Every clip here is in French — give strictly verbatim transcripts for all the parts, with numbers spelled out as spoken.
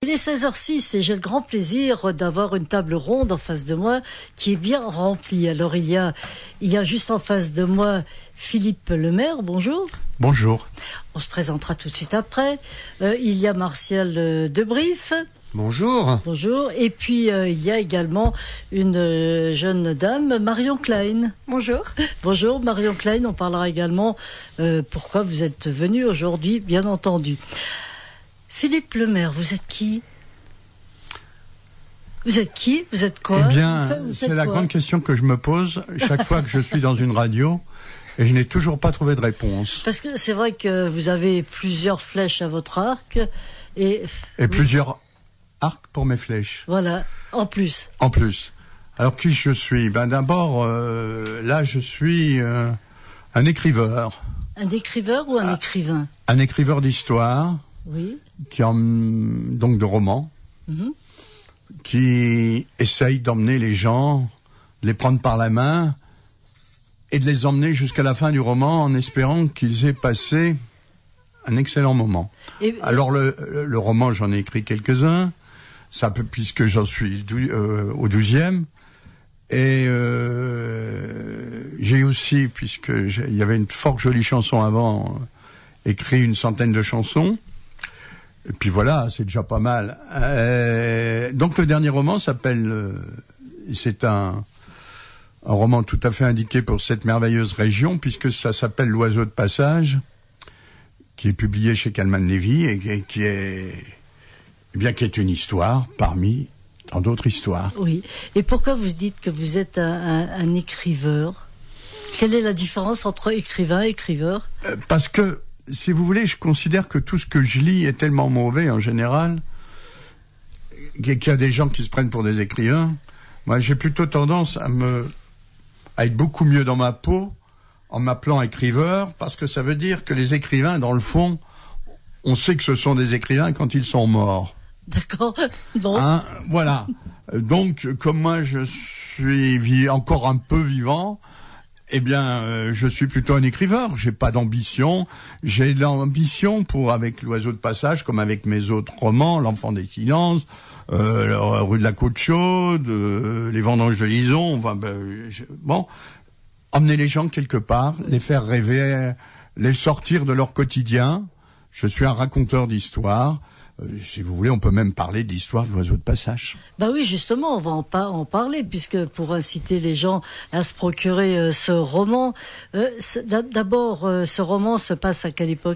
Il est seize heures six et j'ai le grand plaisir d'avoir une table ronde en face de moi qui est bien remplie. Alors il y a, il y a juste en face de moi Philippe Lemaire, bonjour. Bonjour. On se présentera tout de suite après. Euh, il y a Martial euh, Debrief. Bonjour. Bonjour. Et puis euh, il y a également une euh, jeune dame, Marion Klein. Bonjour. Bonjour Marion Klein. On parlera également euh, pourquoi vous êtes venue aujourd'hui, bien entendu. Philippe Lemaire, vous êtes qui ? Vous êtes qui ? Vous êtes quoi ? Eh bien, vous faites, vous c'est la quoi grande question que je me pose chaque fois que je suis dans une radio et je n'ai toujours pas trouvé de réponse. Parce que c'est vrai que vous avez plusieurs flèches à votre arc et... Et oui. Plusieurs arcs pour mes flèches. Voilà, en plus. En plus. Alors qui je suis ? Ben d'abord, euh, là je suis euh, un écriveur. Un écriveur ou un ah, écrivain ? Un écriveur d'histoire. Oui. Qui en, donc de romans, mm-hmm. qui essaye d'emmener les gens, de les prendre par la main et de les emmener jusqu'à la fin du roman en espérant qu'ils aient passé un excellent moment. Et, Alors le, le roman, j'en ai écrit quelques-uns, ça peut, puisque j'en suis dou, euh, au douzième, et euh, j'ai aussi, puisque il y avait une fort jolie chanson avant, euh, écrit une centaine de chansons. Et puis voilà, c'est déjà pas mal. Euh, donc le dernier roman s'appelle, euh, c'est un, un roman tout à fait indiqué pour cette merveilleuse région, puisque ça s'appelle L'Oiseau de passage, qui est publié chez Calman Levy et, et qui est, eh bien, qui est une histoire parmi tant d'autres histoires. Oui. Et pourquoi vous dites que vous êtes un, un, un écriveur ? Quelle est la différence entre écrivain et écriveur ? euh, Parce que si vous voulez, je considère que tout ce que je lis est tellement mauvais en général, qu'il y a des gens qui se prennent pour des écrivains. Moi, j'ai plutôt tendance à me, à être beaucoup mieux dans ma peau en m'appelant écriveur, parce que ça veut dire que les écrivains, dans le fond, on sait que ce sont des écrivains quand ils sont morts. D'accord. Bon. Hein, voilà. Donc, comme moi, je suis vi- encore un peu vivant. Eh bien, euh, je suis plutôt un écriveur. J'ai pas d'ambition. J'ai de l'ambition pour, avec L'Oiseau de passage, comme avec mes autres romans, L'Enfant des silences, euh, Rue de la Côte Chaude, euh, Les Vendanges de Lison. Enfin, ben, je, bon, emmener les gens quelque part, les faire rêver, les sortir de leur quotidien. Je suis un raconteur d'histoires. Euh, si vous voulez, on peut même parler d'histoire de l'oiseau de passage. Bah oui, justement, on va en, pa- en parler, puisque pour inciter les gens à se procurer euh, ce roman, euh, d'abord, euh, ce roman se passe à quelle époque ?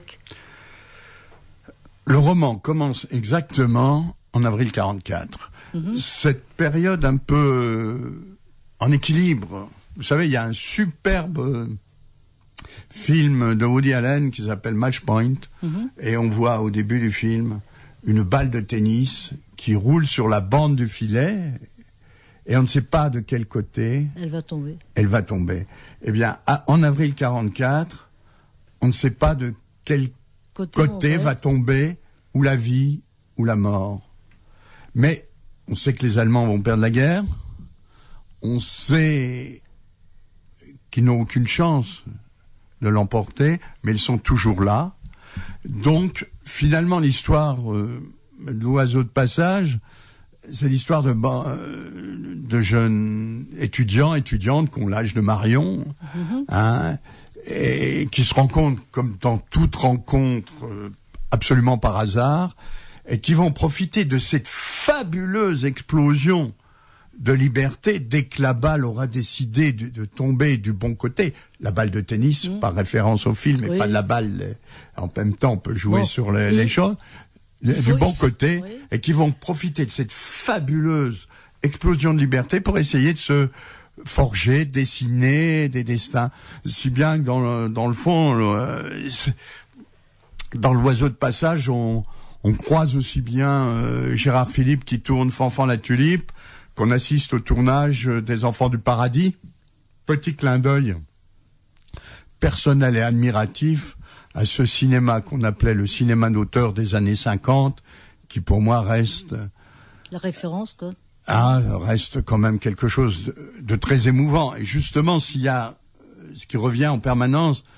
Le roman commence exactement en avril quarante-quatre. Mm-hmm. Cette période un peu euh, en équilibre. Vous savez, il y a un superbe euh, film de Woody Allen qui s'appelle Match Point, mm-hmm. et on voit au début du film une balle de tennis qui roule sur la bande du filet et on ne sait pas de quel côté elle va tomber. Elle va tomber. Eh bien, à, en avril quarante-quatre, on ne sait pas de quel côté, côté va tomber ou la vie ou la mort. Mais on sait que les Allemands vont perdre la guerre. On sait qu'ils n'ont aucune chance de l'emporter, mais ils sont toujours là. Donc, finalement, l'histoire euh, de l'oiseau de passage, c'est l'histoire de, euh, de jeunes étudiants, étudiantes qui ont l'âge de Marion, mm-hmm. hein, et qui se rencontrent, comme dans toute rencontre, euh, absolument par hasard, et qui vont profiter de cette fabuleuse explosion de liberté dès que la balle aura décidé de, de tomber du bon côté. La balle de tennis, mmh. par référence au film, oui. et pas de la balle. En même temps, on peut jouer bon, sur les, les choses. Le, du bon côté, oui. et qui vont profiter de cette fabuleuse explosion de liberté pour essayer de se forger, dessiner des destins. Si bien que dans le, dans le fond, le, dans l'oiseau de passage, on, on croise aussi bien euh, Gérard Philippe qui tourne Fanfan la Tulipe, qu'on assiste au tournage des Enfants du Paradis. Petit clin d'œil personnel et admiratif à ce cinéma qu'on appelait le cinéma d'auteur des années cinquante, qui pour moi reste... La référence, quoi. Ah, reste quand même quelque chose de, de très émouvant. Et justement, s'il y a ce qui revient en permanence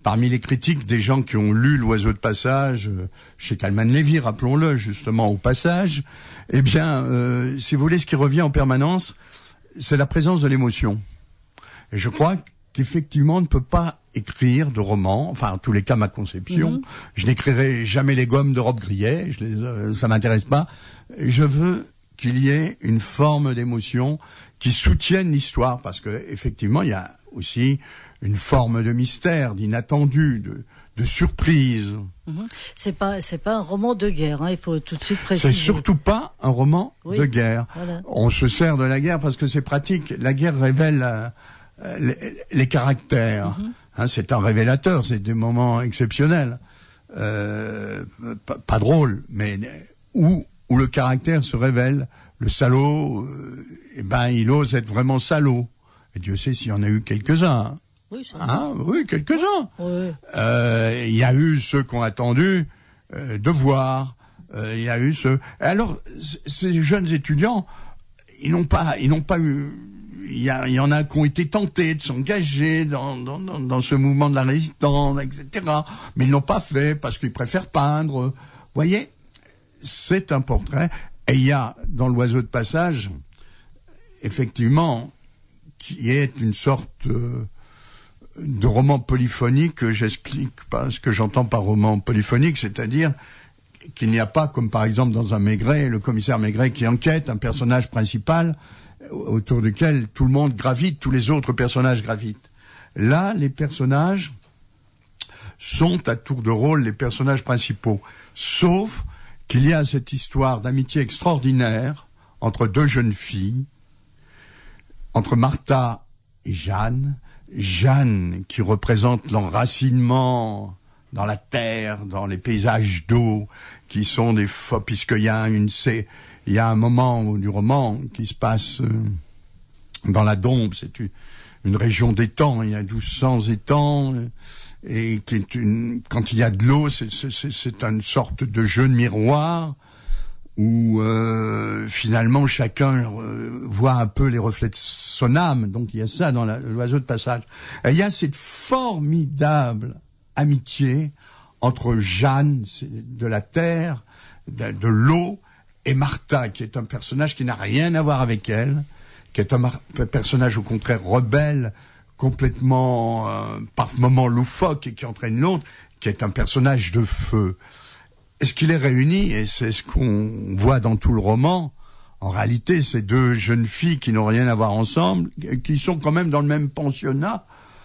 parmi les critiques des gens qui ont lu L'Oiseau de passage, euh, chez Kalman Levy, rappelons-le justement au passage, eh bien, euh, si vous voulez, ce qui revient en permanence, c'est la présence de l'émotion. Et je crois qu'effectivement, on ne peut pas écrire de roman, enfin en tous les cas ma conception, mmh. je n'écrirai jamais les gommes de Rob Grillet, je les, euh, ça m'intéresse pas. Je veux qu'il y ait une forme d'émotion qui soutienne l'histoire, parce que effectivement il y a aussi une forme de mystère, d'inattendu, de, de surprise. Mmh. C'est pas c'est pas un roman de guerre, hein, il faut tout de suite préciser. C'est surtout pas un roman oui, de guerre. Voilà. On se sert de la guerre parce que c'est pratique. La guerre révèle euh, les, les caractères. Mmh. Hein, c'est un révélateur, c'est des moments exceptionnels, euh, pas, pas drôles, mais où où le caractère se révèle. Le salaud, euh, eh ben il ose être vraiment salaud. Et Dieu sait s'il y en a eu quelques-uns. Oui, ça hein, oui, quelques-uns. Oui. Euh, il y a eu ceux qui ont attendu euh, de voir. Euh, il y a eu ceux. Alors c- ces jeunes étudiants, ils n'ont pas, ils n'ont pas eu. Il y, a, il y en a qui ont été tentés de s'engager dans, dans, dans, dans ce mouvement de la résistance, et cetera. Mais ils l'ont pas fait parce qu'ils préfèrent peindre. Vous voyez, c'est un portrait. Et il y a dans L'Oiseau de passage, effectivement, qui est une sorte euh, de roman polyphonique que j'explique pas ce que j'entends par roman polyphonique, c'est-à-dire qu'il n'y a pas, comme par exemple dans un Maigret, le commissaire Maigret qui enquête, un personnage principal autour duquel tout le monde gravite, tous les autres personnages gravitent. Là, les personnages sont à tour de rôle les personnages principaux, sauf qu'il y a cette histoire d'amitié extraordinaire entre deux jeunes filles, entre Martha et Jeanne. Jeanne qui représente l'enracinement dans la terre, dans les paysages d'eau, qui sont des faux, puisqu'il y a une, c'est, il y a un moment du roman qui se passe euh, dans la Dombe, c'est une, une région d'étangs, il y a douze cents étangs, euh, et qui est une, quand il y a de l'eau, c'est, c'est, c'est une sorte de jeu de miroir, où euh, finalement chacun euh, voit un peu les reflets de son âme. Donc il y a ça dans la, L'Oiseau de passage. Et il y a cette formidable amitié entre Jeanne de la terre, de, de l'eau, et Martha, qui est un personnage qui n'a rien à voir avec elle, qui est un, mar- un personnage au contraire rebelle, complètement, euh, par moments loufoque, et qui entraîne l'autre, qui est un personnage de feu. Est-ce qu'il est réuni, et c'est ce qu'on voit dans tout le roman, en réalité, ces deux jeunes filles qui n'ont rien à voir ensemble, qui sont quand même dans le même pensionnat,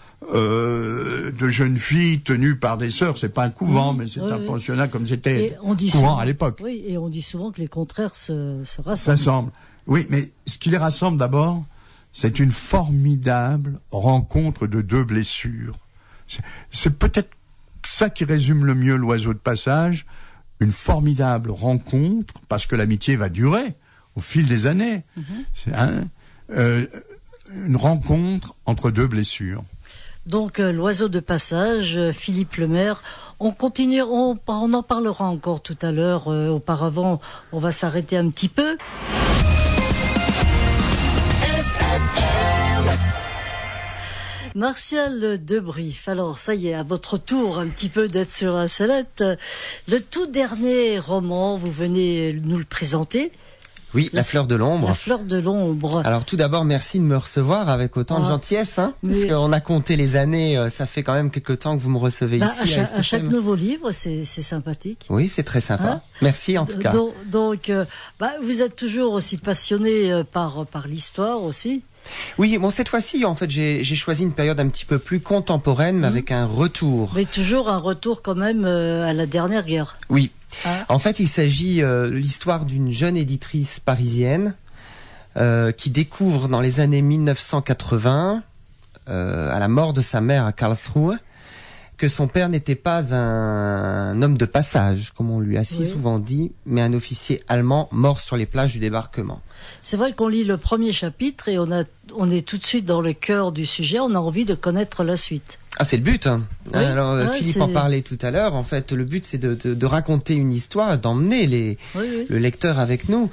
euh, de jeunes filles tenues par des sœurs. C'est pas un couvent, oui, mais c'est oui, un oui. pensionnat comme c'était courant souvent, à l'époque. Oui, et on dit souvent que les contraires se, se rassemblent. S'assemblent. Oui, mais ce qui les rassemble d'abord, c'est une formidable rencontre de deux blessures. C'est, c'est peut-être ça qui résume le mieux L'Oiseau de passage. Une formidable rencontre, parce que l'amitié va durer au fil des années. Mm-hmm. C'est, hein, euh, une rencontre entre deux blessures. Donc, euh, L'Oiseau de passage, euh, Philippe Lemaire. On continue, on, on en parlera encore tout à l'heure. Euh, auparavant, on va s'arrêter un petit peu. Martial Debrief, alors ça y est, à votre tour un petit peu d'être sur la sellette. Le tout dernier roman, vous venez nous le présenter. Oui, La, la fleur de l'ombre. La fleur de l'ombre. Alors tout d'abord, merci de me recevoir avec autant ah, de gentillesse, hein, mais... parce qu'on a compté les années, ça fait quand même quelque temps que vous me recevez bah, ici. À, cha- à chaque nouveau livre, c'est, c'est sympathique. Oui, c'est très sympa. Hein merci en tout cas. Donc, donc euh, bah, vous êtes toujours aussi passionné par, par l'histoire aussi. Oui, bon cette fois-ci, en fait, j'ai, j'ai choisi une période un petit peu plus contemporaine, mais mmh. avec un retour. Mais toujours un retour quand même euh, à la dernière guerre. Oui. Ah. En fait, il s'agit de euh, l'histoire d'une jeune éditrice parisienne euh, qui découvre dans les années mille neuf cent quatre-vingts, euh, à la mort de sa mère à Karlsruhe, que son père n'était pas un, un homme de passage, comme on lui a si oui. souvent dit, mais un officier allemand mort sur les plages du débarquement. C'est vrai qu'on lit le premier chapitre et on a, on est tout de suite dans le cœur du sujet. On a envie de connaître la suite. Ah, c'est le but. Hein. Oui, Alors, ouais, Philippe c'est... en parlait tout à l'heure. En fait, le but, c'est de, de, de raconter une histoire, d'emmener les, oui, oui. le lecteur avec nous.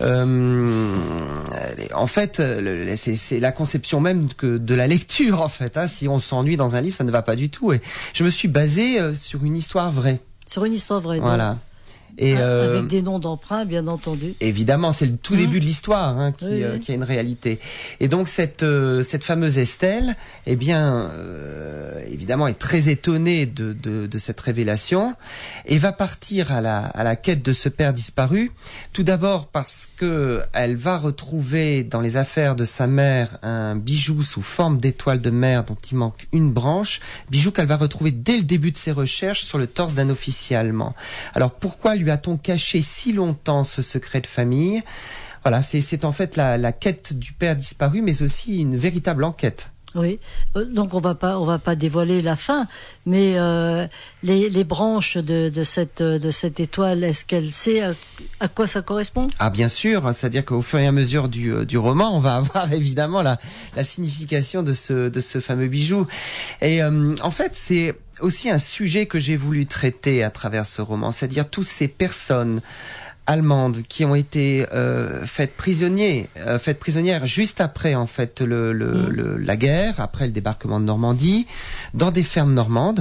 Euh, en fait, le, c'est, c'est la conception même que de la lecture, en fait. Hein. Si on s'ennuie dans un livre, ça ne va pas du tout. Et je me suis basé sur une histoire vraie. Sur une histoire vraie. Voilà. Donc. Et euh, avec des noms d'emprunt, bien entendu. Évidemment, c'est le tout mmh. début de l'histoire hein, qui, oui, euh, oui. qui a une réalité. Et donc cette euh, cette fameuse Estelle, eh bien, euh, évidemment, est très étonnée de, de de cette révélation et va partir à la à la quête de ce père disparu. Tout d'abord parce que elle va retrouver dans les affaires de sa mère un bijou sous forme d'étoile de mer dont il manque une branche, bijou qu'elle va retrouver dès le début de ses recherches sur le torse d'un officier allemand. Alors pourquoi lui a-t-on caché si longtemps ce secret de famille ? Voilà, c'est, c'est en fait la, la quête du père disparu, mais aussi une véritable enquête. Oui, donc on va pas, on va pas dévoiler la fin, mais euh, les, les branches de, de cette de cette étoile, est-ce qu'elle sait à, à quoi ça correspond ? Ah bien sûr, c'est-à-dire qu'au fur et à mesure du du roman, on va avoir évidemment la la signification de ce de ce fameux bijou. Et euh, en fait, c'est aussi un sujet que j'ai voulu traiter à travers ce roman, c'est-à-dire toutes ces personnes allemandes qui ont été euh, faites prisonniers, euh, faites prisonnières juste après en fait le, le, mmh. le, la guerre, après le débarquement de Normandie, dans des fermes normandes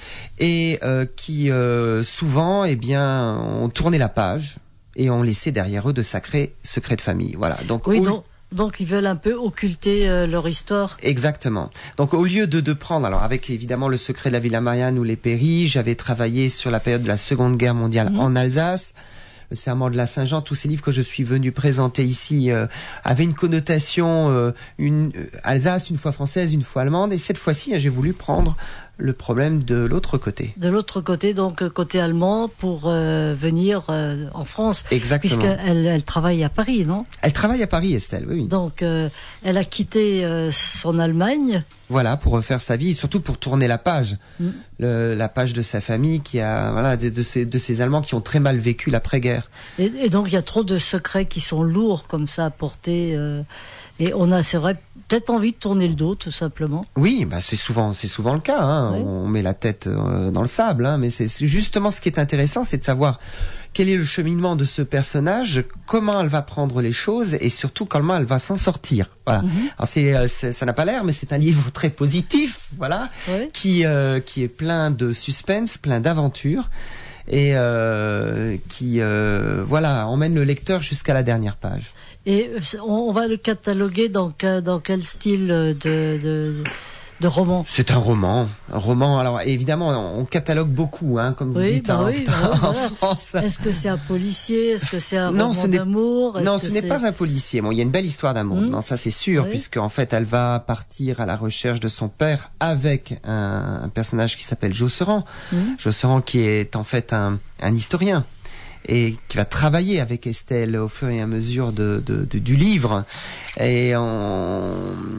et euh, qui euh, souvent, eh bien, ont tourné la page et ont laissé derrière eux de sacrés secrets de famille. Voilà. Donc oui, au... donc Donc ils veulent un peu occulter euh, leur histoire. Exactement. Donc au lieu de, de prendre, alors avec évidemment le secret de la Villa Marianne ou les Péris, j'avais travaillé sur la période de la Seconde Guerre mondiale mmh. en Alsace. Le Serment de la Saint-Jean, tous ces livres que je suis venu présenter ici euh, avaient une connotation euh, une euh, Alsace, une fois française, une fois allemande, et cette fois-ci, j'ai voulu prendre le problème de l'autre côté. De l'autre côté, donc côté allemand, pour euh, venir euh, en France. Exactement. Puisqu'elle elle travaille à Paris, non ? Elle travaille à Paris, Estelle, oui. oui. Donc, euh, elle a quitté euh, son Allemagne. Voilà, pour refaire sa vie, et surtout pour tourner la page, mm. le, la page de sa famille qui a, voilà, de, de, ces, de ces Allemands qui ont très mal vécu l'après-guerre. Et, et donc, il y a trop de secrets qui sont lourds comme ça à porter. Euh, et on a, c'est vrai, peut-être envie de tourner le dos, tout simplement. Oui, bah c'est souvent, c'est souvent le cas. Hein. Oui. On met la tête euh, dans le sable, hein, mais c'est, c'est justement ce qui est intéressant, c'est de savoir quel est le cheminement de ce personnage, comment elle va prendre les choses et surtout comment elle va s'en sortir. Voilà. Mm-hmm. Alors c'est, c'est, ça n'a pas l'air, mais c'est un livre très positif, voilà, oui. qui euh, qui est plein de suspense, plein d'aventures et euh, qui euh, voilà emmène le lecteur jusqu'à la dernière page. Et on va le cataloguer dans, dans quel style de, de, de roman ? C'est un roman. Un roman, alors évidemment, on catalogue beaucoup, hein, comme vous oui, dites bah en, oui, en, bah en voilà. France. Est-ce que c'est un policier ? Est-ce que c'est un non, roman ce n'est, d'amour ? Est-ce Non, que ce n'est c'est... pas un policier. Bon, il y a une belle histoire d'amour, mmh. non, ça c'est sûr, oui. puisque en fait, elle va partir à la recherche de son père avec un, un personnage qui s'appelle Josserand. Mmh. Josserand qui est en fait un, un historien. Et qui va travailler avec Estelle au fur et à mesure de, de, de du livre. Et, on...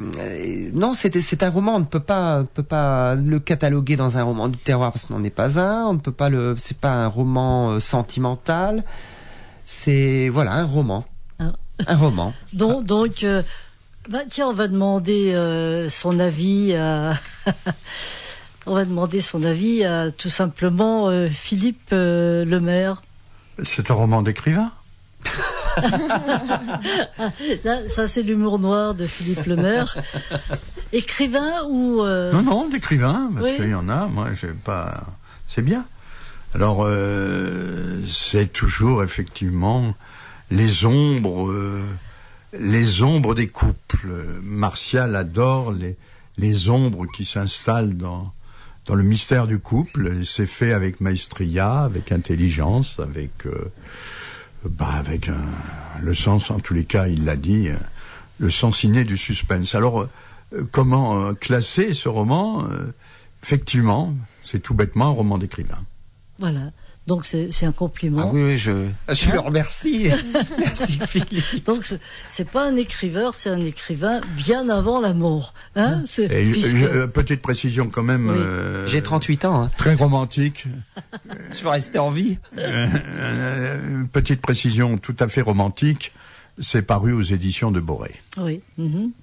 et non, c'est, c'est un roman. On ne peut pas, on peut pas le cataloguer dans un roman du terroir parce qu'on n'en est pas un. On ne peut pas le, c'est pas un roman sentimental. C'est voilà un roman, ah. un roman. Donc, donc, euh, bah, tiens, on va demander euh, son avis. À... on va demander son avis à tout simplement euh, Philippe euh, Lemaire. C'est un roman d'écrivain. Là, ça c'est l'humour noir de Philippe Lemaire. Écrivain ou euh... Non, non, d'écrivain, parce oui. qu'il y en a. Moi, j'ai pas. C'est bien. Alors, euh, c'est toujours effectivement les ombres, euh, les ombres des couples. Martial adore les les ombres qui s'installent dans. Dans le mystère du couple, c'est fait avec maestria, avec intelligence, avec, euh, bah, avec un, le sens, en tous les cas, il l'a dit, le sens inné du suspense. Alors, euh, comment euh, classer ce roman ? euh, Effectivement, c'est tout bêtement un roman d'écrivain. Voilà. Donc c'est, c'est un compliment. Ah oui, oui, je, je hein le remercie. Merci Philippe. Donc c'est, c'est pas un écriveur, c'est un écrivain bien avant la mort. Hein c'est, Et, puisque... je, petite précision quand même. Oui. Euh, J'ai trente-huit ans. Hein. Très romantique. Je veux rester en vie. Euh, euh, petite précision tout à fait romantique. C'est paru aux éditions de Boré. Oui. Mm-hmm.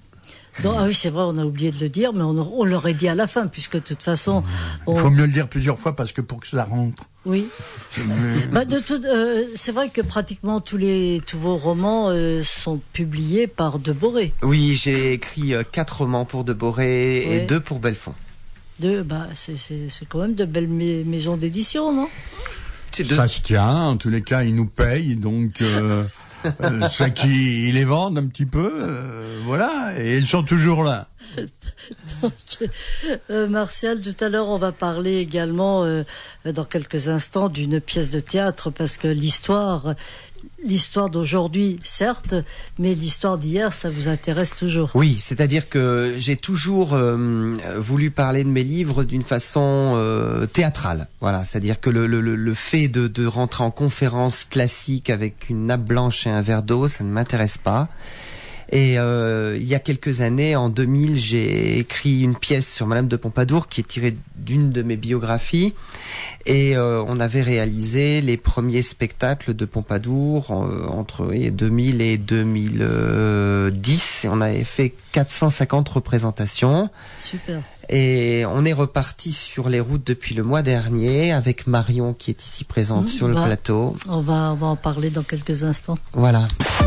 Donc, ah oui, c'est vrai, on a oublié de le dire, mais on, on l'aurait dit à la fin, puisque de toute façon... On... Il faut mieux le dire plusieurs fois, parce que pour que cela rentre. Oui. bah, de tout, euh, c'est vrai que pratiquement tous, les, tous vos romans euh, sont publiés par De Boré. Oui, j'ai écrit euh, quatre romans pour De Boré oui. et deux pour Belfond. Deux, bah, c'est, c'est, c'est quand même de belles ma- maisons d'édition, non? De... Ça se tient, en tous les cas, ils nous payent, donc... Euh... euh, ceux qui les vendent un petit peu, euh, voilà, et ils sont toujours là. Donc, euh, Martial, tout à l'heure, on va parler également, euh, dans quelques instants, d'une pièce de théâtre, parce que l'histoire, l'histoire d'aujourd'hui, certes, mais l'histoire d'hier, ça vous intéresse toujours. Oui, c'est-à-dire que j'ai toujours euh, voulu parler de mes livres d'une façon euh, théâtrale. Voilà, c'est-à-dire que le, le, le fait de, de rentrer en conférence classique avec une nappe blanche et un verre d'eau, ça ne m'intéresse pas. Et euh, il y a quelques années, en deux mille, j'ai écrit une pièce sur Madame de Pompadour qui est tirée d'une de mes biographies. Et euh, on avait réalisé les premiers spectacles de Pompadour euh, entre oui, deux mille et deux mille dix. Et on avait fait quatre cent cinquante représentations. Super. Et on est reparti sur les routes depuis le mois dernier avec Marion qui est ici présente mmh, sur le bah, plateau. On va, on va en parler dans quelques instants. Voilà.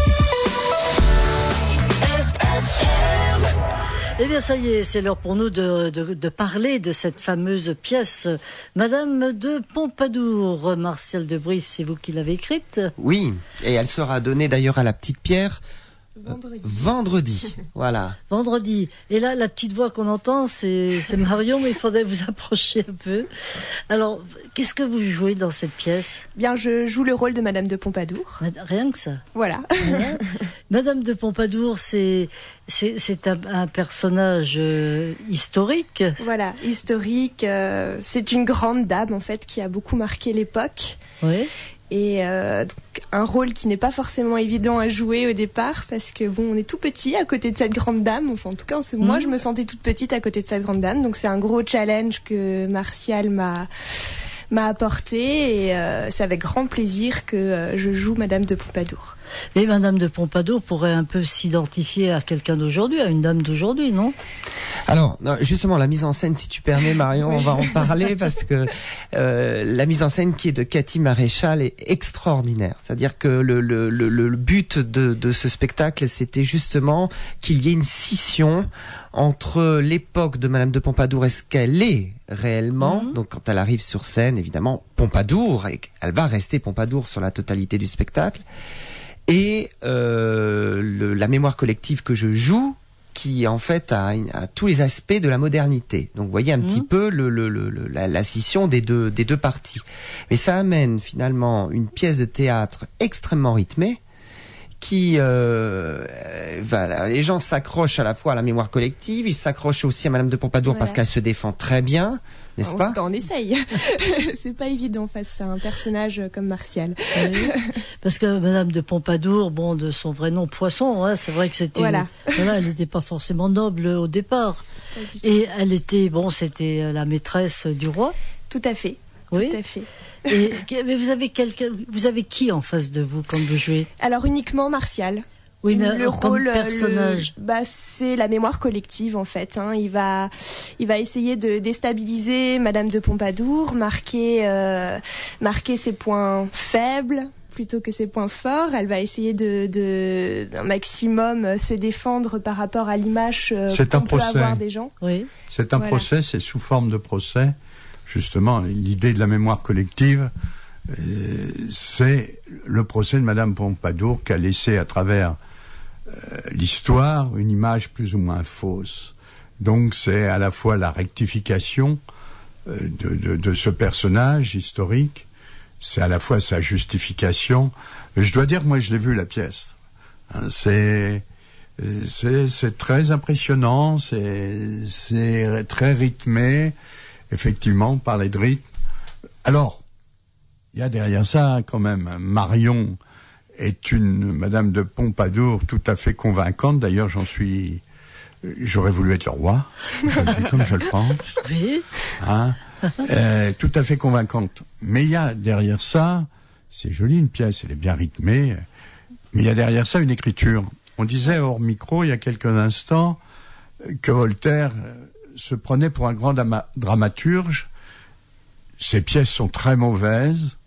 Eh bien, ça y est, c'est l'heure pour nous de, de, de parler de cette fameuse pièce Madame de Pompadour. Martial Debrief, c'est vous qui l'avez écrite? Oui, et elle sera donnée d'ailleurs à la Petite Pierre vendredi. Euh, vendredi, voilà. Vendredi. Et là, la petite voix qu'on entend, c'est, c'est Marion, mais il faudrait vous approcher un peu. Alors, qu'est-ce que vous jouez dans cette pièce? Bien, je joue le rôle de Madame de Pompadour. Rien que ça. Voilà. Voilà. Madame de Pompadour, c'est, c'est, c'est un, un personnage euh, historique. Voilà, historique. Euh, c'est une grande dame, en fait, qui a beaucoup marqué l'époque. Oui. Et euh, donc un rôle qui n'est pas forcément évident à jouer au départ parce que bon, on est tout petit à côté de cette grande dame. Enfin, en tout cas, mmh. moi, je me sentais toute petite à côté de cette grande dame. Donc, c'est un gros challenge que Martial m'a m'a apporté et euh, c'est avec grand plaisir que euh, je joue Madame de Pompadour. Et Madame de Pompadour pourrait un peu s'identifier à quelqu'un d'aujourd'hui, à une dame d'aujourd'hui, non? Alors, justement, la mise en scène, si tu permets, Marion, oui. on va en parler parce que euh, la mise en scène qui est de Cathy Maréchal est extraordinaire. C'est-à-dire que le, le, le, le but de, de ce spectacle, c'était justement qu'il y ait une scission entre l'époque de Madame de Pompadour et ce qu'elle est réellement. Mmh. Donc, quand elle arrive sur scène, évidemment, Pompadour, et elle va rester Pompadour sur la totalité du spectacle. Et euh, le, la mémoire collective que je joue, qui en fait a, a tous les aspects de la modernité. Donc vous voyez un mmh. petit peu le, le, le, la, la scission des deux, des deux parties. Mais ça amène finalement une pièce de théâtre extrêmement rythmée, qui euh, voilà, les gens s'accrochent à la fois à la mémoire collective, ils s'accrochent aussi à Madame de Pompadour voilà. parce qu'elle se défend très bien, n'est-ce en pas? En tout cas, on essaye. C'est pas évident face à un personnage comme Martial. Oui, parce que Madame de Pompadour, bon, de son vrai nom Poisson, hein, c'est vrai que c'était, voilà. voilà, elle n'était pas forcément noble au départ, et elle était, bon, c'était la maîtresse du roi. Tout à fait. Oui. Tout à fait. Et, mais vous avez quelqu'un, vous avez qui en face de vous quand vous jouez? Alors uniquement Martial. Oui, mais le rôle, personnage. Le, bah, c'est la mémoire collective en fait. Hein. Il va, il va essayer de déstabiliser Madame de Pompadour, marquer, euh, marquer ses points faibles plutôt que ses points forts. Elle va essayer de, de d'un maximum se défendre par rapport à l'image euh, qu'on peut avoir des gens. Oui. C'est un voilà. procès, c'est sous forme de procès. Justement, l'idée de la mémoire collective, euh, c'est le procès de Madame Pompadour qui a laissé à travers euh, l'histoire une image plus ou moins fausse. Donc c'est à la fois la rectification euh, de, de, de ce personnage historique, c'est à la fois sa justification. Je dois dire, moi je l'ai vu la pièce. Hein, c'est, c'est, c'est très impressionnant, c'est, c'est très rythmé. Effectivement, parler de rythme. Alors, il y a derrière ça quand même, Marion est une Madame de Pompadour tout à fait convaincante. D'ailleurs, j'en suis, j'aurais voulu être le roi, comme je le pense. Oui. Hein, euh, tout à fait convaincante. Mais il y a derrière ça, c'est joli une pièce, elle est bien rythmée, mais il y a derrière ça une écriture. On disait hors micro il y a quelques instants, que Voltaire se prenait pour un grand dama- dramaturge. Ses pièces sont très mauvaises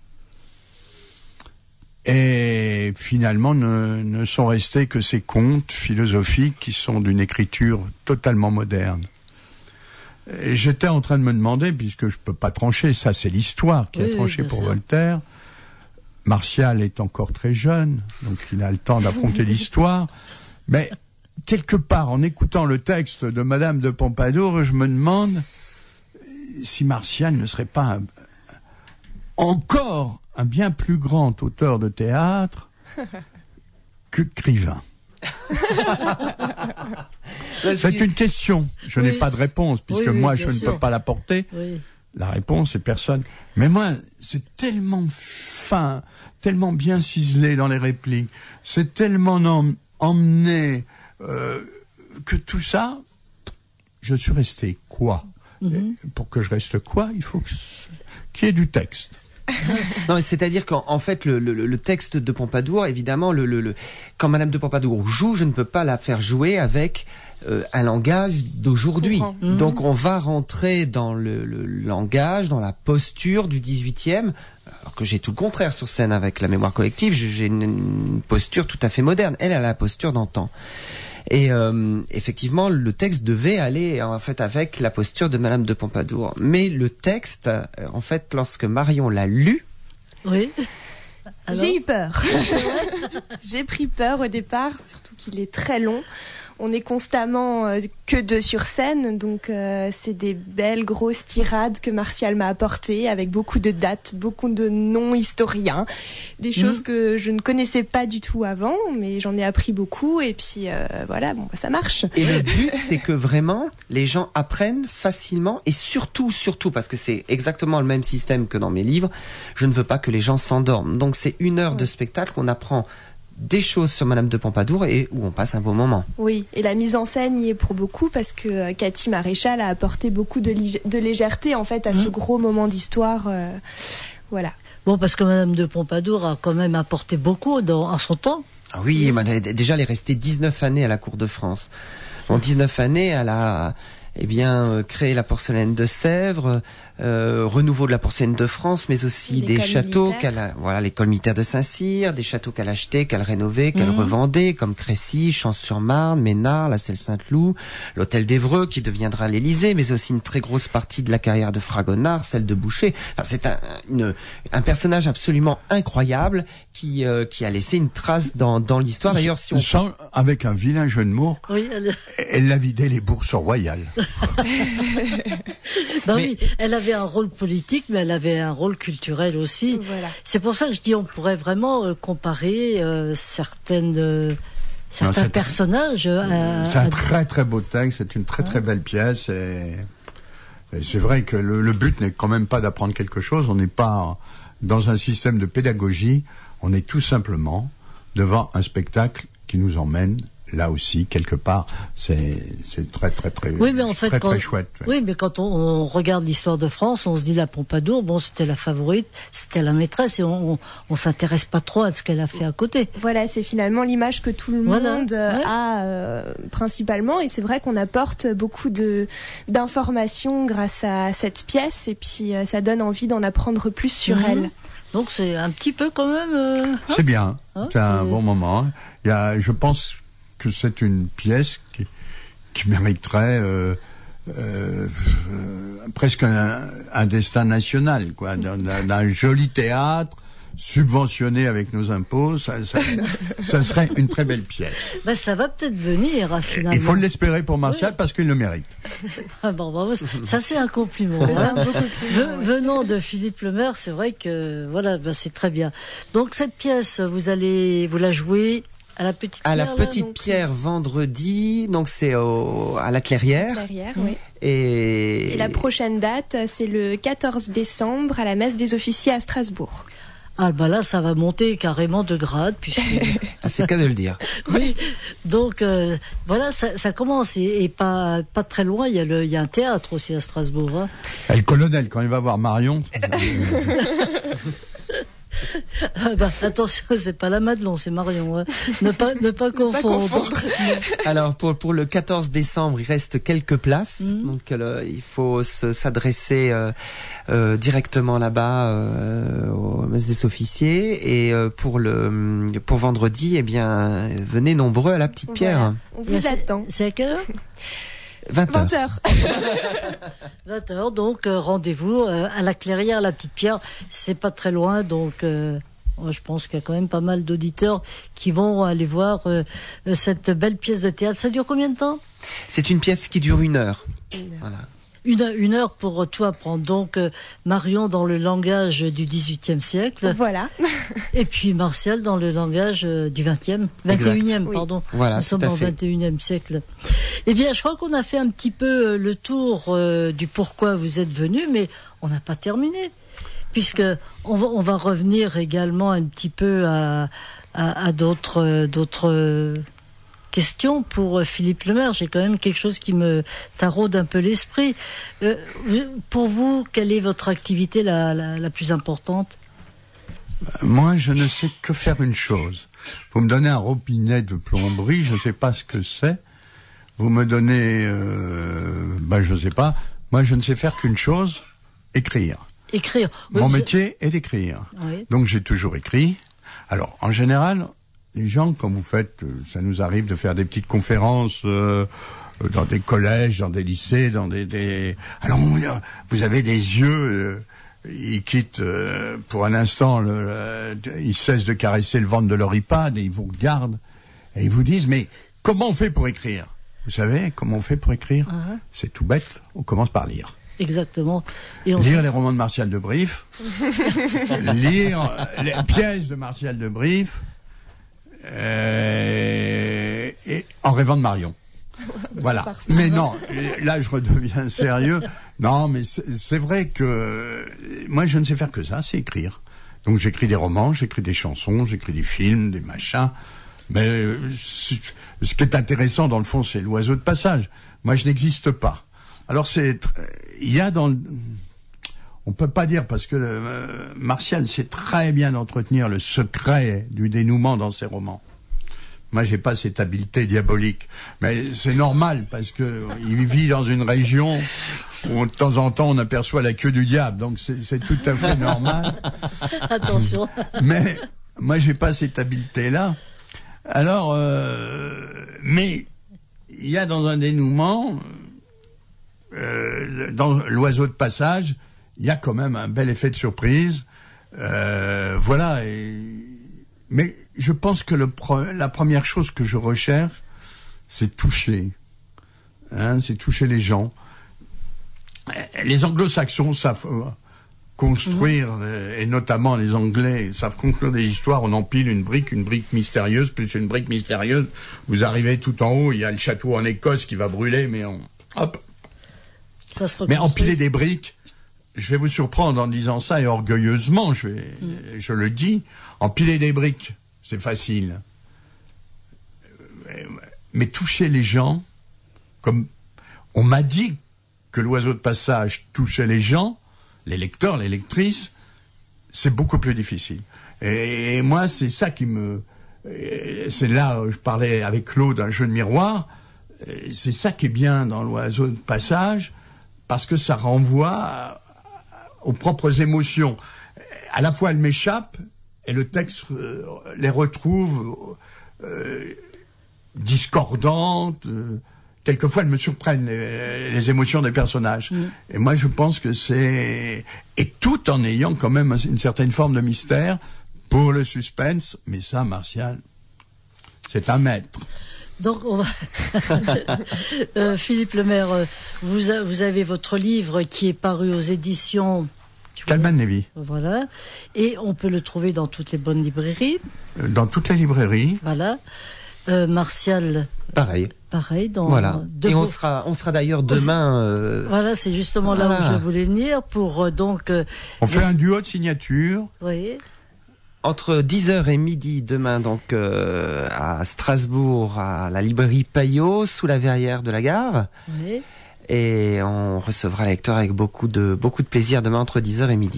et finalement ne, ne sont restés que ces contes philosophiques qui sont d'une écriture totalement moderne. Et j'étais en train de me demander, puisque je peux pas trancher, ça c'est l'histoire qui oui, a tranché pour sûr. Voltaire. Martial est encore très jeune, donc il a le temps d'affronter l'histoire. Mais quelque part, en écoutant le texte de Madame de Pompadour, je me demande si Martial ne serait pas un, encore un bien plus grand auteur de théâtre que Crivin. C'est une question. Je oui. n'ai pas de réponse, puisque oui, oui, moi, je sûr. ne peux pas l'apporter. Oui. La réponse est personne. Mais moi, c'est tellement fin, tellement bien ciselé dans les répliques, c'est tellement em- emmené euh, que tout ça, je suis resté quoi mm-hmm. Pour que je reste quoi, il faut que, qu'il y ait du texte. Non, mais c'est-à-dire qu'en en fait, le, le, le texte de Pompadour, évidemment, le, le, le, quand Madame de Pompadour joue, je ne peux pas la faire jouer avec euh, un langage d'aujourd'hui. Mmh. Donc, on va rentrer dans le, le langage, dans la posture du dix-huitième, alors que j'ai tout le contraire sur scène avec la mémoire collective. J'ai une, une posture tout à fait moderne. Elle a la posture d'antan. Et euh, effectivement, le texte devait aller en fait avec la posture de Madame de Pompadour. Mais le texte, en fait, lorsque Marion l'a lu, oui. Alors j'ai eu peur. J'ai pris peur au départ, surtout qu'il est très long. On est constamment euh, que deux sur scène, donc euh, c'est des belles grosses tirades que Martial m'a apportées, avec beaucoup de dates, beaucoup de noms historiens, des choses mmh. que je ne connaissais pas du tout avant, mais j'en ai appris beaucoup, et puis euh, voilà, bon, ça marche. Et le but, c'est que vraiment, les gens apprennent facilement, et surtout, surtout, parce que c'est exactement le même système que dans mes livres, je ne veux pas que les gens s'endorment. Donc c'est une heure ouais. de spectacle qu'on apprend des choses sur Madame de Pompadour et où on passe un beau moment. Oui, et la mise en scène y est pour beaucoup parce que euh, Cathy Maréchal a apporté beaucoup de, lig- de légèreté en fait à mmh. ce gros moment d'histoire. Euh, voilà. Bon, parce que Madame de Pompadour a quand même apporté beaucoup dans, en son temps. Ah oui, mmh. déjà elle est restée dix-neuf années à la cour de France. En dix-neuf années, elle a eh bien euh, créé la porcelaine de Sèvres, euh, renouveau de la porcelaine de France, mais aussi l'école des châteaux militaire. qu'elle a, voilà, l'école militaire de Saint-Cyr, des châteaux qu'elle achetait, qu'elle rénovait, qu'elle mmh. revendait, comme Crécy, Champs-sur-Marne, Ménard, la Celle-Saint-Loup, l'hôtel d'Évreux qui deviendra l'Élysée, mais aussi une très grosse partie de la carrière de Fragonard, celle de Boucher. Enfin, c'est un, une, un personnage absolument incroyable qui, euh, qui a laissé une trace dans, dans l'histoire. D'ailleurs, si on Sans, avec un vilain jeu de mots, oui, elle... elle a vidé les bourses royales. Ben mais... oui, elle avait un rôle politique, mais elle avait un rôle culturel aussi. Voilà. C'est pour ça que je dis on pourrait vraiment euh, comparer euh, certaines, euh, certains non, personnages. À, c'est un à... très très beau texte, c'est une très très belle pièce. Et, et c'est vrai que le, le but n'est quand même pas d'apprendre quelque chose. On n'est pas dans un système de pédagogie. On est tout simplement devant un spectacle qui nous emmène. Là aussi, quelque part, c'est, c'est très, très, très, oui, mais en fait, très, quand, très chouette. Ouais. Oui, mais quand on, on regarde l'histoire de France, on se dit la Pompadour, bon, c'était la favorite, c'était la maîtresse, et on, on, on s'intéresse pas trop à ce qu'elle a fait à côté. Voilà, c'est finalement l'image que tout le voilà. monde ouais. a, euh, principalement, et c'est vrai qu'on apporte beaucoup de, d'informations grâce à cette pièce, et puis euh, ça donne envie d'en apprendre plus sur mmh. elle. Donc c'est un petit peu quand même... Euh, hein c'est bien, hein c'est un c'est... bon moment. Il y a, je pense... que c'est une pièce qui, qui mériterait euh, euh, presque un, un destin national, quoi, d'un, d'un joli théâtre subventionné avec nos impôts, ça, ça, ça serait une très belle pièce. Ben, ça va peut-être venir, hein, finalement. Il faut l'espérer pour Martial, oui. parce qu'il le mérite. Ah bon, bravo. Ça, c'est un compliment. Hein. Ve- venant de Philippe Lemaire, c'est vrai que voilà, ben, c'est très bien. Donc cette pièce, vous allez, vous la jouez à la petite à pierre, la petite là, pierre vendredi, donc c'est au, à la Clairière. La Clairière, oui. Et... Et la prochaine date, c'est le quatorze décembre à la messe des officiers à Strasbourg. Ah bah là, ça va monter carrément de grade, puisque... ah, c'est qu'à de le dire. Oui, donc euh, voilà, ça, ça commence, et, et pas, pas très loin, il y, a le, il y a un théâtre aussi à Strasbourg. Hein. Et le colonel, quand il va voir Marion... Ah bah, attention, c'est pas la Madelon, c'est Marion. Hein. Ne pas, ne pas confondre. Pas confondre. Alors pour pour le quatorze décembre, il reste quelques places, Mmh. donc euh, il faut se, s'adresser euh, euh, directement là-bas euh, aux messes des officiers. Et euh, pour le pour vendredi, eh bien venez nombreux à la Petite Pierre. Voilà. On vous C'est- attend. C'est à quelle heure? vingt heures. vingt heures. vingt heures, donc euh, rendez-vous euh, à la Clairière, la Petite Pierre. C'est pas très loin, donc euh, moi, je pense qu'il y a quand même pas mal d'auditeurs qui vont aller voir euh, euh, cette belle pièce de théâtre. Ça dure combien de temps? C'est une pièce qui dure une heure. Voilà. Une, heure- une heure pour tout apprendre. Donc euh, Marion dans le langage du dix-huitième siècle, Voilà. et puis Martial dans le langage euh, du vingtième, vingt et unième, Oui. pardon. Voilà, Nous tout sommes à au fait. vingt et unième siècle. Eh bien, je crois qu'on a fait un petit peu euh, le tour euh, du pourquoi vous êtes venu, mais on n'a pas terminé, puisque on va, on va revenir également un petit peu à, à, à d'autres, euh, d'autres euh, questions pour euh, Philippe Lemaire. J'ai quand même quelque chose qui me taraude un peu l'esprit. Euh, vous- pour vous, quelle est votre activité la, la, la plus importante? Moi, je ne sais que faire une chose. Vous me donnez un robinet de plomberie, je ne sais pas ce que c'est. Vous me donnez, euh, ben je ne sais pas. Moi, je ne sais faire qu'une chose, écrire. Écrire. Oui, Mon vous- métier est d'écrire. Oui. Donc, j'ai toujours écrit. Alors, en général, les gens, quand vous faites, euh, ça nous arrive de faire des petites conférences euh, euh, dans des collèges, dans des lycées, dans des... des... Alors, on- vous avez des yeux... euh, ils quittent euh, pour un instant, le, le- ils cessent de caresser le ventre de leur iPad et ils vous regardent et ils vous disent, mais comment on fait pour écrire? Vous savez comment on fait pour écrire? Uh-huh. C'est tout bête, on commence par lire. Exactement. Et on Lire les romans de Martial de Brief, lire les pièces de Martial de Brief, euh, et en rêvant de Marion. Voilà. Mais non, là je redeviens sérieux. Non, mais c'est c'est vrai que moi je ne sais faire que ça, c'est écrire. Donc j'écris des romans, j'écris des chansons, j'écris des films, des machins. Mais euh, c'est- ce qui est intéressant dans le fond, c'est l'oiseau de passage. Moi je n'existe pas. Alors c'est, tr- il y a dans, le- on peut pas dire parce que euh, Martial sait très bien entretenir le secret du dénouement dans ses romans. Moi, j'ai pas cette habileté diabolique, mais c'est normal parce que il vit dans une région où de temps en temps on aperçoit la queue du diable, donc c'est c'est tout à fait normal. Attention. Mais moi, j'ai pas cette habileté-là. Alors, euh, mais il y a dans un dénouement, euh, dans l'oiseau de passage, il y a quand même un bel effet de surprise. Euh, voilà. Et, mais je pense que le pre- la première chose que je recherche, c'est toucher. Hein, c'est toucher les gens. Les anglo-saxons savent euh, construire, euh, et notamment les Anglais savent construire des histoires. On empile une brique, une brique mystérieuse, plus une brique mystérieuse. Vous arrivez tout en haut, il y a le château en Écosse qui va brûler, mais on, hop. Ça se Mais reconstruit. empiler des briques, je vais vous surprendre en disant ça, et orgueilleusement, je, vais, je le dis, empiler des briques, c'est facile. Mais toucher les gens, comme on m'a dit que l'oiseau de passage touchait les gens, les lecteurs, les lectrices, c'est beaucoup plus difficile. Et, et moi, c'est ça qui me... C'est là, je parlais avec Claude d'un jeu de miroir, c'est ça qui est bien dans l'oiseau de passage, parce que ça renvoie à, aux propres émotions. À la fois, elles m'échappent, et le texte euh, les retrouve euh, discordantes. Euh, quelquefois, elles me surprennent, les, les émotions des personnages. Mmh. Et moi, je pense que c'est... Et tout en ayant quand même une certaine forme de mystère pour le suspense. Mais ça, Martial, c'est un maître. Donc, on va... euh, Philippe Lemaire, vous, a, vous avez votre livre qui est paru aux éditions... Calman Levy. Voilà. Et on peut le trouver dans toutes les bonnes librairies. Dans toutes les librairies. Voilà. Euh, Martial. Pareil. Pareil. Dans, voilà. Et vos... on sera, on sera d'ailleurs demain. Euh... Voilà, c'est justement voilà. là où je voulais venir pour euh, donc. Euh, on fait les... un duo de signature. Oui. Entre dix heures et midi demain, donc euh, à Strasbourg, à la librairie Payot, sous la verrière de la gare. Oui. Et on recevra les lecteurs avec beaucoup de beaucoup de plaisir demain entre dix heures et midi.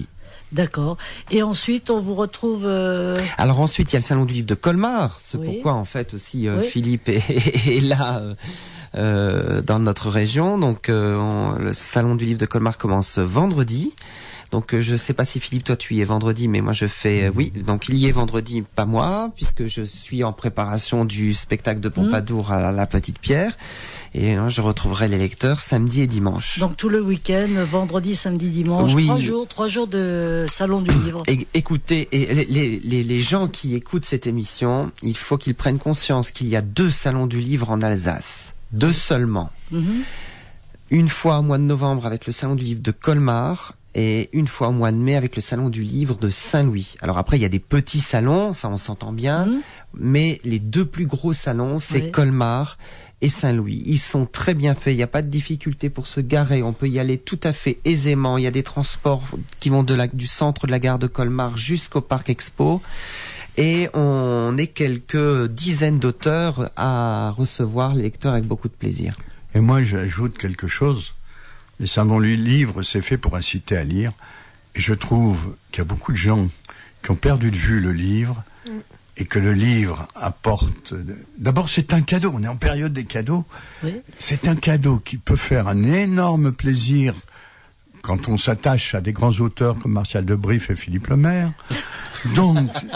D'accord. Et ensuite, on vous retrouve... Euh... Alors ensuite, il y a le Salon du Livre de Colmar. C'est oui. pourquoi, en fait, aussi, euh, oui. Philippe est, est là euh, euh, dans notre région. Donc, euh, on, le Salon du Livre de Colmar commence vendredi. Donc euh, je sais pas si Philippe, toi tu y es vendredi, mais moi je fais euh, oui. Donc il y est vendredi, pas moi, puisque je suis en préparation du spectacle de Pompadour mmh. à la Petite Pierre, et euh, je retrouverai les lecteurs samedi et dimanche. Donc tout le week-end, vendredi, samedi, dimanche, oui. trois jours, trois jours de salon du livre. Et, écoutez, et les, les les gens qui écoutent cette émission, il faut qu'ils prennent conscience qu'il y a deux salons du livre en Alsace, deux seulement. Mmh. Une fois au mois de novembre avec le salon du livre de Colmar. Et une fois au mois de mai avec le salon du livre de Saint-Louis. Alors après, il y a des petits salons, ça on s'entend bien, mmh. mais les deux plus gros salons, c'est oui. Colmar et Saint-Louis. Ils sont très bien faits, il n'y a pas de difficulté pour se garer, on peut y aller tout à fait aisément. Il y a des transports qui vont de la, du centre de la gare de Colmar jusqu'au Parc Expo. Et on est quelques dizaines d'auteurs à recevoir les lecteurs avec beaucoup de plaisir. Et moi, j'ajoute quelque chose. Les salons du livre, c'est fait pour inciter à lire. Et je trouve qu'il y a beaucoup de gens qui ont perdu de vue le livre mm. et que le livre apporte... D'abord, c'est un cadeau. On est en période des cadeaux. Oui. C'est un cadeau qui peut faire un énorme plaisir quand on s'attache à des grands auteurs comme Martial Debrief et Philippe Lemaire. Donc,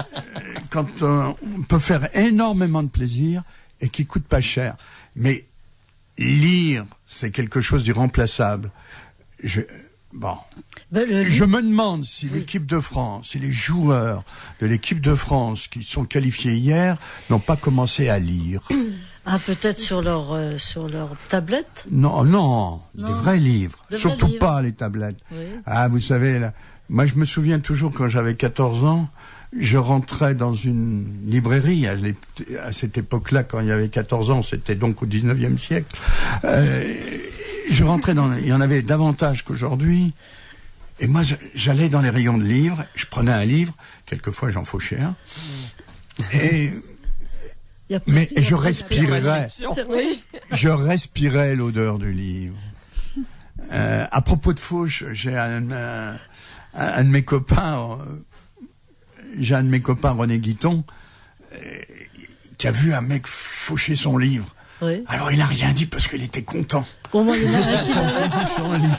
quand euh, on peut faire énormément de plaisir et qui coûte pas cher. Mais lire, c'est quelque chose d'irremplaçable. Je, bon, ben le... je me demande si oui. l'équipe de France, si les joueurs de l'équipe de France qui sont qualifiés hier n'ont pas commencé à lire. Ah, peut-être sur leur euh, sur leur tablette. Non, non, non, des vrais livres. De Surtout vrais livres. Pas les tablettes. Oui. Ah, vous savez, là, moi je me souviens toujours quand j'avais quatorze ans. Je rentrais dans une librairie, à, à cette époque-là, quand il y avait quatorze ans, c'était donc au dix-neuvième siècle. Euh, je rentrais dans, il y en avait davantage qu'aujourd'hui. Et moi, j'allais dans les rayons de livres, je prenais un livre, quelquefois j'en fauchais un. Et, mais je respirais, je respirais l'odeur du livre. Euh, à propos de fauche, j'ai un, un, un de mes copains, j'ai un de mes copains, René Guiton, euh, qui a vu un mec faucher son livre. Oui. Alors il n'a rien dit parce qu'il était content. Bon, moi, il y en a un qui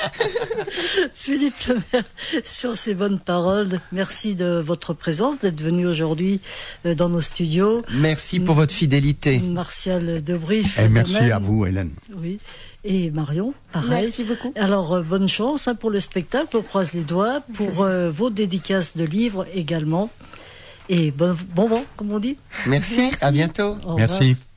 Philippe Lemaire, sur ces bonnes paroles, merci de votre présence, d'être venu aujourd'hui euh, dans nos studios. Merci pour votre fidélité. Martial Debrief. Et merci même. À vous, Hélène. Oui. Et Marion, pareil. Merci beaucoup. Alors, euh, bonne chance hein, pour le spectacle, on croise les doigts, pour euh, vos dédicaces de livres également. Et bon, bon vent, comme on dit. Merci, merci. À bientôt. Merci.